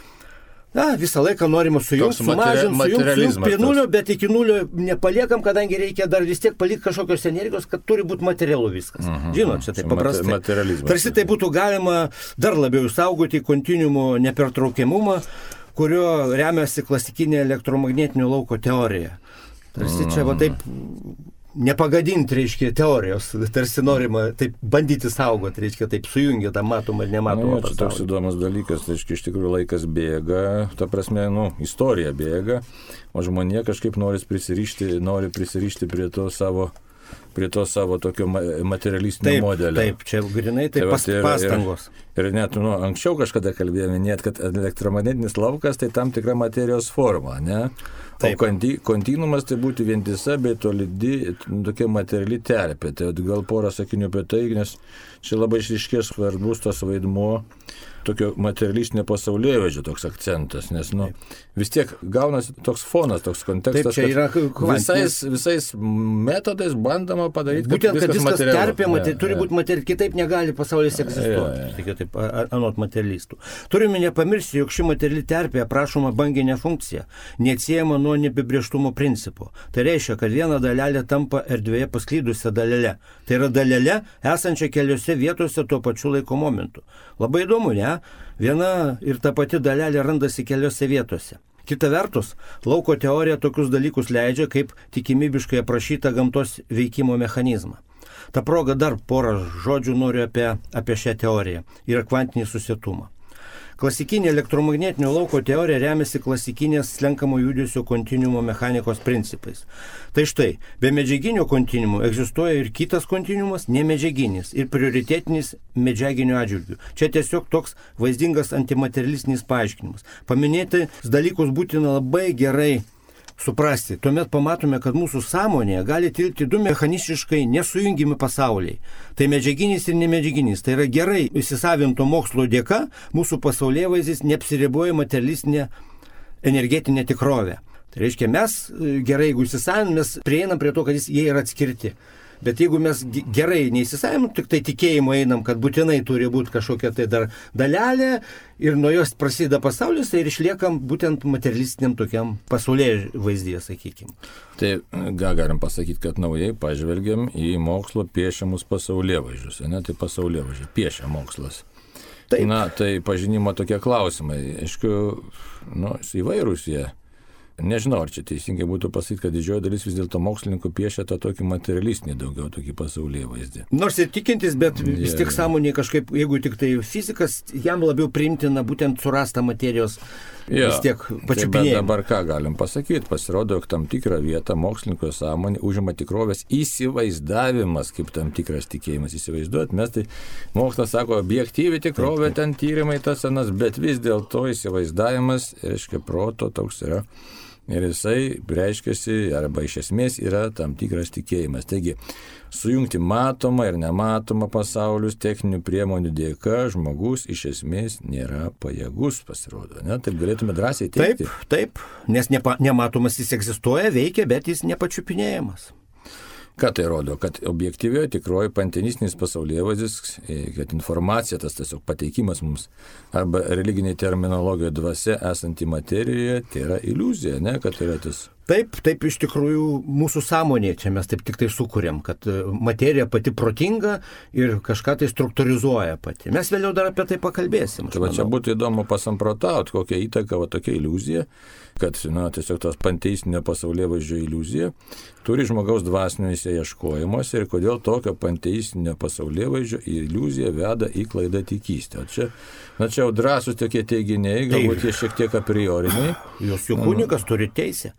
Na, visą laiką norima sujungti, sumažinti, sujungti, sujungti prie nulio, bet iki nulio nepaliekam, kadangi reikia dar vis tiek palikti kažkokios energijos, kad turi būti materialu viskas. Uh-huh. Žinot, čia taip paprastai. Tarsi tai būtų galima dar labiau išsaugoti kontinuumo nepertraukiamumą, kurio remiasi klasikinė elektromagnetinio lauko teorija. Tarsi čia va taip nepagadinti, reiškia, teorijos, tarsi norima taip bandyti saugoti, reiškia, taip sujungia tą matomą ir nematomą nu, pasaulį. Toks įdomus dalykas, reiškia, iš tikrųjų laikas bėga, ta prasme, nu, istorija bėga, o žmonė kažkaip nori prisirišti, nori prisirišti prie to savo, prie to savo tokio materialistinio taip, modelio. Taip, čia grinai taip, taip pas, ir, pastangos. Ir, ir net, nu, anksčiau kažkada kalbėjome, net, kad elektromagnetinis laukas tai tam tikra materijos forma, ne? Taip. O konti, kontinuumas tai būtų vientisa, bet tolydi tokia materiali terpė. Tai gal porą sakinių apie tai, nes čia labai išryškės svarbus tas vaidmuo tokio materialistinio pasaulėvaizdžio toks akcentas, nes nu, vis tiek gaunasi toks fonas, toks kontekstas, taip, yra visais, visais metodais bandoma padaryti, būtent, kad viskas, viskas terpė, ja, turi ja. būti materiali, kitaip negali pasaulis egzistuoti, ja, ja. taip, anot materialistų. Turime nepamiršti, jog ši materiali terpė aprašoma banginė funkcija, neatsiejama nuo neapibrėžtumo principo. Tai reiškia, kad viena dalelė tampa erdvėje pasklydusią dalelę. Tai yra dalelė esančia keliose vietose tuo pačiu laiko momentu. Labai įdomu, ne? Viena ir ta pati dalelė randasi keliose vietose. Kita vertus, lauko teorija tokius dalykus leidžia kaip tikimybiškai aprašyta gamtos veikimo mechanizmą. Ta proga dar porą žodžių noriu apie, apie šią teoriją ir kvantinį susietumą. Klasikinė elektromagnetinio lauko teorija remiasi klasikinės slenkamo judesio kontinuumo mechanikos principais. Tai štai, be medžiaginio kontinuumo egzistuoja ir kitas kontinuumas, nemedžiaginis ir prioritetinis medžiaginio atžvilgių. Čia tiesiog toks vaizdingas antimaterialistinis paaiškinimas. Paminėti dalykus būtina labai gerai suprasti. Tuomet pamatome, kad mūsų sąmonėje gali tilpti du mechanistiškai nesujungimi pasauliai. Tai medžiaginis ir nemedžiaginis. Tai yra gerai įsisavinto mokslo dėka mūsų pasaulėvaizdis neapsiriboja materialistinė energetinė tikrovė. Tai reiškia, mes gerai, jeigu įsisavinam, mes prieinam prie to, kad jis, jie yra atskirti. Bet jeigu mes gerai neįsisavinam, tik tai tikėjimo einam, kad būtinai turi būti kažkokia tai dar dalelė ir nuo jos prasideda pasaulis, tai ir išliekam būtent materialistiniam tokiam pasaulyje vaizdyje, sakykime. Tai ką galim pasakyti, kad naujai pažvelgiam į mokslo piešiamus pasaulėvaizdžius, ne, tai pasaulėvaizdžiai piešia mokslas. Taip. Na, tai pažinimo tokie klausimai, aišku, nu, įvairūs jie. Nežinau, ar čia teisingai būtų pasakyti, kad didžioji dalis vis dėlto mokslininkų piešia tą tokį materialistinį daugiau, tokį pasaulėvaizdį. Nors ir tikintis, bet yeah, vis tik sąmonė kažkaip, jeigu tik tai fizikas, jam labiau priimtina būtent surasta materijos yeah, vis tiek pačiupinėjimą. Tai dabar ką galim pasakyti? Pasirodo, jog tam tikrą vietą mokslininko sąmonė užima tikrovės įsivaizdavimas, kaip tam tikras tikėjimas. Įsivaizduot, mes tai mokslas sako, objektyvi tikrovė, ten tyrimai tas senas, bet vis dėlto įsivaizdavimas, reiškia, proto toks yra. Ir jisai reiškiasi, arba iš esmės yra tam tikras tikėjimas. Taigi, sujungti matomą ir nematomą pasaulius techninių priemonių dėka žmogus iš esmės nėra pajėgus, pasirodo. Ne? Taip galėtume drąsiai teigti. Taip, taip, nes nepa, nematomas jis egzistuoja, veikia, bet jis nepačiupinėjamas. Ką tai rodo? Kad objektyvioje tikroji pantenistinis pasaulėvaizdis, kad informacija, tas tiesiog pateikimas mums, arba religiniai terminologijoje dvasia esanti materijoje, tai yra iliuzija, ne, kad yra tas. Taip, taip iš tikrųjų mūsų sąmonė, čia mes taip tik tai sukūrėm, kad materija pati protinga ir kažką tai struktūrizuoja pati. Mes vėliau dar apie tai pakalbėsim. Tai va, čia būtų įdomu pasamprotauti, kokią įtaką va tokia iliuzija, kad na, tiesiog tos panteistinio pasaulėvaizdžio iliuzija turi žmogaus dvasinio ieškojimuose ir kodėl tokio panteistinio pasaulėvaizdžio iliuzija veda į klaidą tikystę. O čia, na, čia jau drąsūs tokie teiginiai, galbūt jie šiek tiek a prioriniai. Jūs juk kunigas turi teisę.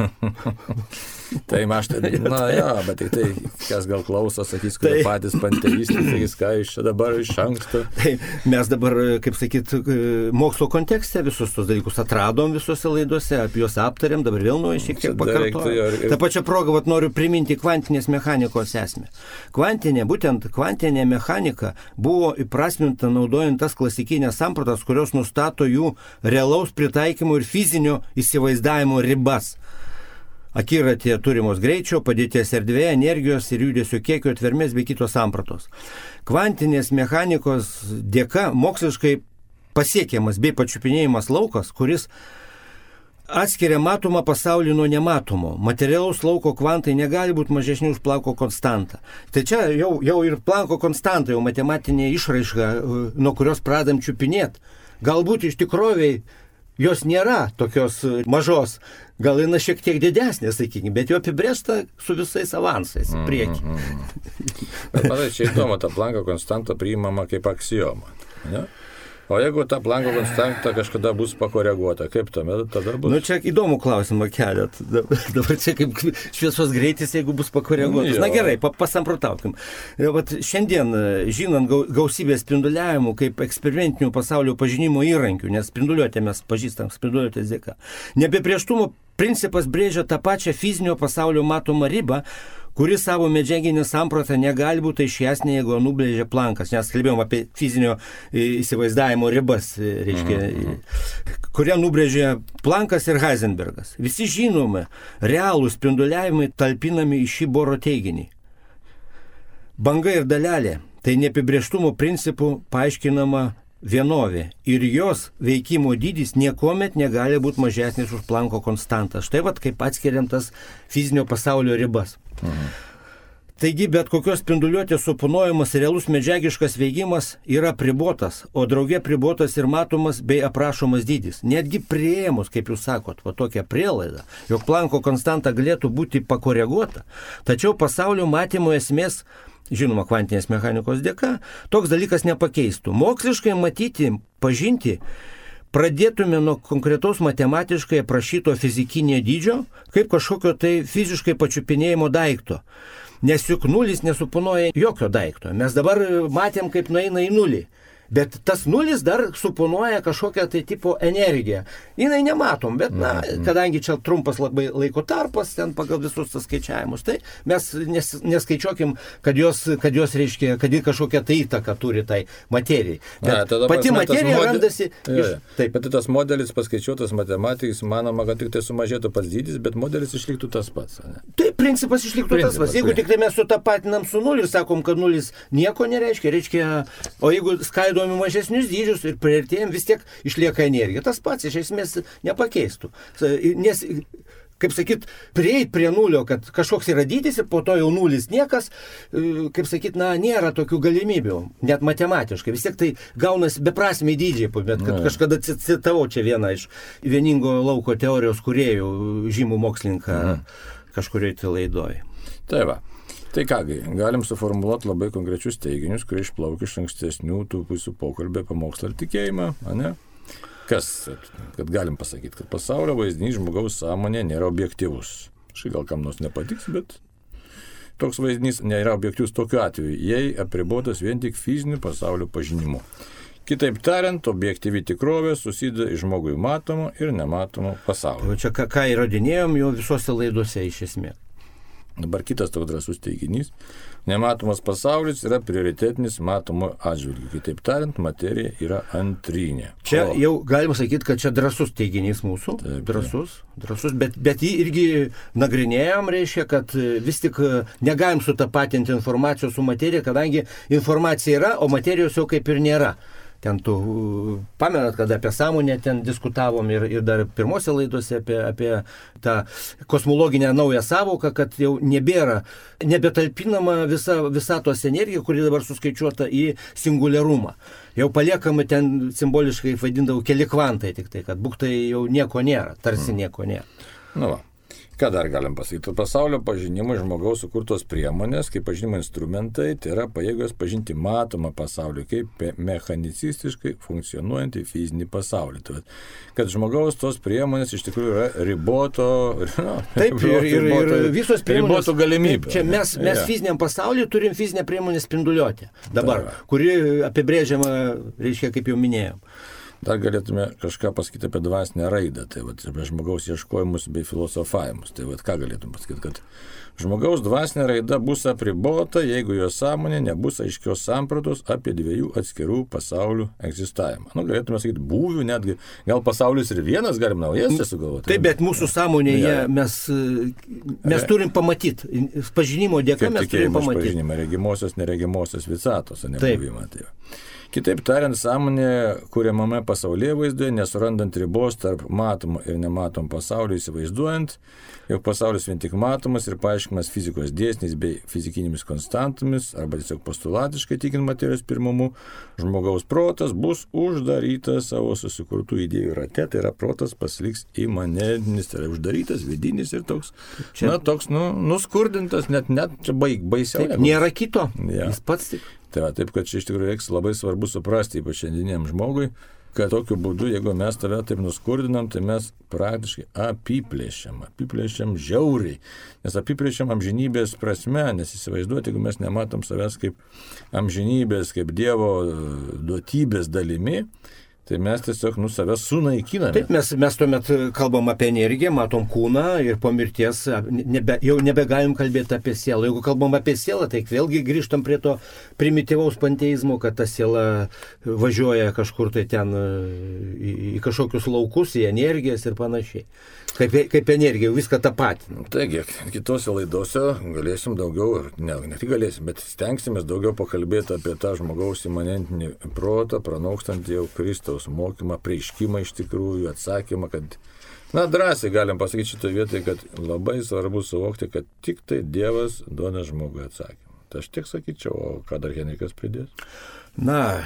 Tai aš tai, na jo, bet tik tai, kas gal klauso, sakys, kurie tai, patys panteistai, sakys, ką iš čia dabar iš anksto. Tai mes dabar, kaip sakyt, mokslo kontekste visus tos dalykus atradom visose laidose, apie juos aptarėm, dabar vėl nuo šiek tiek pakartojom. Ta pačia proga, vat, noriu priminti kvantinės mechanikos esmę. Kvantinė, būtent kvantinė mechanika buvo įprasminta naudojant tas klasikinės sampratas, kurios nustato jų realaus pritaikymo ir fizinio įsivaizdavimo ribas. Akiratėje turimos greičio, padėties erdvėje, energijos ir judesio kiekio, tvermės bei kitos sampratos. Kvantinės mechanikos dėka moksliškai pasiekiamas bei pačiupinėjimas laukas, kuris atskiria matomą pasaulį nuo nematomo. Materialaus lauko kvantai negali būti mažesni už Plancko konstantą. Tai čia jau, jau ir Plancko konstanta, jau matematinė išraiška, nuo kurios pradam čiupinėti. Galbūt iš tikroviai jos nėra tokios mažos, gal jinai šiek tiek didesnė, sakykime, bet jo apibrėžta su visais avansais į priekį. Mm, mm. Bet matai, čia įdomu, ta Plancko konstanta priimama kaip aksioma. Ne? O jeigu ta Plancko konstanta kažkada bus pakoreguota, kaip tuomet tada bus? Nu, čia įdomų klausimą keliat. Dabar čia kaip šviesos greitis, jeigu bus pakoreguotas. Na gerai, pasamprotaukim. Vat šiandien, žinant gausybę spinduliavimų kaip eksperimentinių pasaulio pažinimo įrankių, nes spinduliuotę mes pažįstam spinduliuotės dėka, neapibrėžtumo principas brėžia tą pačią fizinio pasaulio matomą ribą, kuri savo medžiaginę sampratą negali būti aiškesnė, jeigu nubrėžė Planckas. Nes kalbėjom apie fizinio įsivaizdavimo ribas, reiškia, mm-hmm. kurią nubrėžė Planckas ir Heisenbergas. Visi žinome, realūs spinduliavimai talpinami į šį Boro teiginį. Banga ir dalelė – tai neapibrėžtumo principų paaiškinama vienovė ir jos veikimo dydis niekuomet negali būti mažesnis už Plancko konstantą. Štai vat kaip atskiriam tas fizinio pasaulio ribas. Mhm. Taigi bet kokios spinduliuotės suponuojamas realus medžiagiškas veikimas yra pribotas, o drauge pribotas ir matomas bei aprašomas dydis. Netgi priėmus, kaip jūs sakot, va tokią prielaidą, jog Plancko konstanta galėtų būti pakoreguota, tačiau pasaulio matymo esmės žinoma, kvantinės mechanikos dėka, toks dalykas nepakeistų. Moksliškai matyti, pažinti, pradėtume nuo konkretaus matematiškai aprašyto fizikinio dydžio, kaip kažkokio tai fiziškai pačiupinėjimo daikto. Nes juk nulis nesuponuoja jokio daikto. Mes dabar matėm, kaip nueina į nulį. Bet tas nulis dar suponuoja kažkokią tai tipo energiją. Jinai nematom, bet, na, kadangi čia trumpas labai laiko tarpas, ten pagal visus tas skaičiavimus, tai mes nes, neskaičiuokim, kad jos, kad jos reiškia, kad ji kažkokią tai įtaką turi tai materijai. Bet na, pati materija model... randasi... Ja, iš... Taip, bet tas modelis paskaičiuotas matematikais, manoma, kad tik tai sumažėtų pats dydis, bet modelis išliktų tas pats. Ne? Taip, principas išliktų principas, tas pats. Jeigu tik tai mes sutapatinam su nuliu ir sakom, kad nulis nieko nereiškia, reiškia, o jeigu skaidome mažesnius dydžius ir priartėjom, vis tiek išlieka energija. Tas pats iš esmės nepakeistų. Nes, kaip sakyt, prieiti prie nulio, kad kažkoks yra dydis ir po to jau nulis niekas, kaip sakyt, na, nėra tokių galimybių, net matematiškai. Vis tiek tai gaunasi beprasmiai dydžiai, bet kad kažkada citavau čia vieną iš vieningo lauko teorijos kūrėjų, žymų mokslininką kažkurioje tai laidoje. Tai va. Tai kągi, galim suformuoluoti labai konkrečius teiginius, kurie išplaukia iš ankstesnių tų pusių pokalbė apie mokslą ir tikėjimą, ne? Kas, kad galim pasakyti, kad pasaulio vaizdinys žmogaus sąmonė nėra objektyvus. Štai gal kam nors nepatiks, bet toks vaizdinys nėra objektyvus tokiu atveju, jei apribotas vien tik fiziniu pasaulio pažinimu. Kitaip tariant, objektyvi tikrovė susideda iš žmogui matomo ir nematomo pasaulio. Čia ką, ką įrodinėjom jau visose laidose iš esmės. Dabar kitas toks drąsus teiginys. Nematomas pasaulis yra prioritetinis matomo atžvilgiu. Kitaip tariant, materija yra antrinė. Čia o... jau galima sakyti, kad čia drąsus teiginys mūsų. Taip, drąsus, drąsus, bet, bet jį irgi nagrinėjom, reiškia, kad vis tik negalim sutapatinti informacijos su materija, kadangi informacija yra, o materijos jau kaip ir nėra. Ten tu, pamenat, kad apie sąmonę ten diskutavom ir, ir dar pirmose laidose apie, apie tą kosmologinę naują sąvoką, kad jau nebėra, nebetalpinama visa visatos energija, kuri dabar suskaičiuota į singuliarumą. Jau paliekama ten simboliškai vadindavau keli kvantai, tik tai, kad būk tai jau nieko nėra, tarsi nieko nėra. Nu va. Ką dar galim pasakyti? Pasaulio pažinimui žmogaus sukurtos priemonės, kaip pažinimo instrumentai, tai yra pajėgos pažinti matomą pasaulį, kaip mechanicistiškai funkcionuojantį fizinį pasaulį. Tai, kad žmogaus tos priemonės iš tikrųjų yra riboto... No, Taip, ir, ir, riboto, ir visos priemonės... Ribotų galimybių. Čia mes, mes ja. Fiziniam pasaulyje turim fizinę priemonę spinduliuotę dabar, Ta. kuri apibrėžiama, reiškia, kaip jau minėjom. Dar galėtume kažką pasakyti apie dvasinę raidą, tai vat, apie žmogaus ieškojimus bei filosofavimus. Tai vat, ką galėtume pasakyti, kad žmogaus dvasinė raida bus apribota, jeigu jo sąmonė nebus aiškios sampratos apie dviejų atskirų pasaulių egzistavimą. Nu, galėtume sakyti, būvių netgi, gal pasaulis ir vienas, galim naujas sugalvoti. Taip, bet mūsų sąmonėje ja. mes, mes turim pamatyti, pažinimo dėka mes turim pamatyti. Pažinimą, regimosios, neregimosios visatos, nebuvimą. Tai Kitaip tariant, sąmonė kuriamame pasaulyje vaizduoja, nesurandant ribos tarp matomo ir nematom pasaulio, įsivaizduojant, jog pasaulis vien tik matomas ir paaiškinamas fizikos dėsniais bei fizikinėmis konstantomis, arba tiesiog postulatiškai tikint materijos pirmumu, žmogaus protas bus uždarytas savo susikurtų idėjų rate, tai yra protas pasiliks imanentinis, tai yra uždarytas, vidinis ir toks, čia, na, toks, nu, nuskurdintas, net, net čia baig, baisiau. Taip, nėra kito, ja. Jis pats tik. Tai va, taip, kad čia iš tikrųjų reiks labai svarbu suprasti, ypač šiandieniam žmogui, kad tokiu būdu, jeigu mes tave taip nuskurdinam, tai mes praktiškai apiplėšiam, apiplėšiam žiauriai, nes apiplėšiam amžinybės prasme, nes įsivaizduoti, jeigu mes nematom savęs kaip amžinybės, kaip Dievo duotybės dalimi, tai mes tiesiog nu savęs sunaikiname. Taip, mes, mes tuomet kalbam apie energiją, matom kūną ir po mirties nebe, jau nebegalim kalbėti apie sielą. Jeigu kalbam apie sielą, tai vėlgi grįžtam prie to primityvaus panteizmo, kad ta siela važiuoja kažkur tai ten į, į kažkokius laukus, į energijas ir panašiai. Kaip, kaip energija, viską tą patį. Taigi, kitose laidose galėsim daugiau, ne, ne tik galėsim, bet stengsimės daugiau pakalbėti apie tą žmogaus imanentinį protą, pranokstantį jau Kristaus mokymą, preiškimą iš tikrųjų, atsakymą, kad, na, drąsiai galim pasakyti šitoje vietoje, kad labai svarbu suvokti, kad tik tai Dievas duoda žmogui atsakymą. Tai aš tiek sakyčiau, o ką dar Henrikas pridės? Na,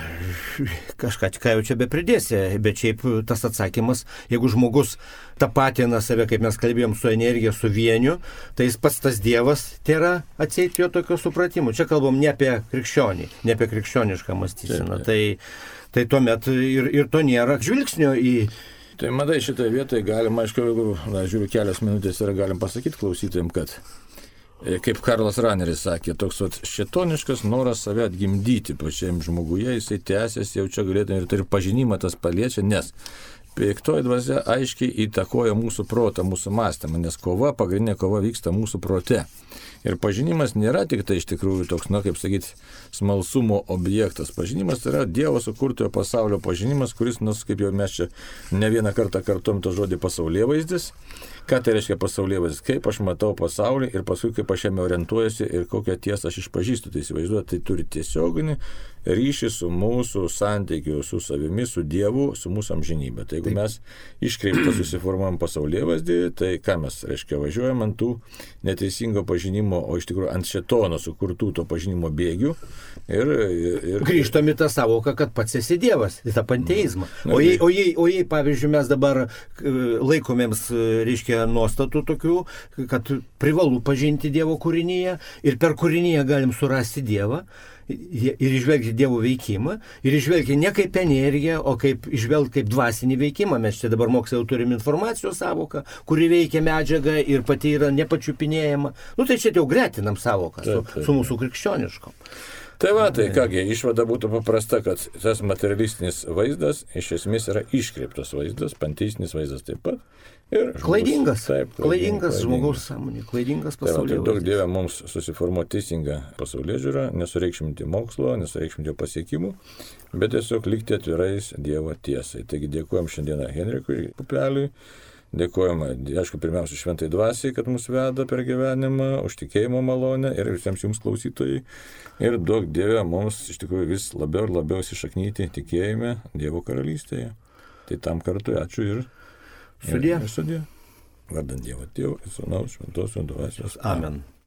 kažką ką jau čia be pridėsi, bet šiaip tas atsakymas, jeigu žmogus tapatina save, kaip mes kalbėjom, su energija, su vieniu, tai jis pats tas Dievas tai yra atseit jo tokio supratimo. Čia kalbam ne apie krikščionį, ne apie krikščionišką mąstyseną. Tai, tai tuomet ir, ir to nėra žvilgsnio į... Tai matai, šitoje vietoje galima, aišku, jeigu, na, žiūriu, kelias minutės ir galim pasakyti klausytojim, kad kaip Karlas Raneris sakė, toks vat, šėtoniškas noras save atgimdyti pačiam žmoguje, jisai tęsiasi, jau čia galėtume ir, ir pažinimą tas paliečia, nes piktoji dvasia aiškiai įtakoja mūsų protą, mūsų mąstymą, nes kova, pagrindinė kova vyksta mūsų prote. Ir pažinimas nėra tik tai iš tikrųjų toks, na, kaip sakyti, smalsumo objektas. Pažinimas tai yra Dievo sukurtojo pasaulio pažinimas, kuris, nors kaip jau mes čia ne vieną kartą kartuom tą žodį pasaulėvaizdis. Ką tai reiškia pasaulėvaizdis? Kaip aš matau pasaulį ir paskui kaip aš jame orientuojuosi ir kokią tiesą aš išpažįstu. Tai įsivaizduoju, tai turi tiesioginį ryšį su mūsų santykiu, su savimi, su Dievu, su mūsų amžinybė. Tai jeigu mes iškreiptą susiformuojam pasaulėvaizdį, tai ką mes, reiškia, važiuojam ant tų neteisingo pažinimo, o iš tikrųjų ant šėtono sukurtų to pažinimo bėgių. Ir, ir... Grįžtam į tą savoką, kad pats esi Dievas, į tą panteizmą. O jei, o jei, o jei pavyzdžiui, mes dabar laikomėms, reiškia, nuostatų tokių, kad privalu pažinti Dievo kūrinyje ir per kūrinyje galim surasti Dievą, ir išvelgti Dievo veikimą, ir išvelgti ne kaip energiją, o kaip išvelgti kaip dvasinį veikimą. Mes čia dabar moksle jau turim informacijos savoką, kuri veikia medžiagą ir pati yra nepačiupinėjama. Nu tai čia jau gretinam savoką su, su mūsų krikščioniškom. Tai va, tai kągi, išvada būtų paprasta, kad tas materialistinis vaizdas iš esmės yra iškreiptas vaizdas, panteistinis vaizdas taip pat. Ir žmogus, klaidingas, taip, klaidingas, klaidingas žmogaus sąmonė, klaidingas pasaulė. Tai daug Dieve mums susiformuoti teisingą pasaulė žiūrą, nesureikšminti mokslo, nesureikšminti pasiekimų, bet tiesiog likti atvirais Dievo tiesai. Taigi dėkojom šiandieną Henrikui Pupeliui. Dėkojame, aišku, pirmiausia šventai dvasiai, kad mus veda per gyvenimą, už tikėjimo malonę ir visiems jums klausytojai. Ir duok Dieve mums iš tikrųjų vis labiau ir labiau įsišaknyti tikėjime Dievo karalystėje. Tai tam kartui ačiū ir sudie. Ir sudie. Vardant Dievo Tėvo, Sūnaus, Šventosios dvasios. Amen.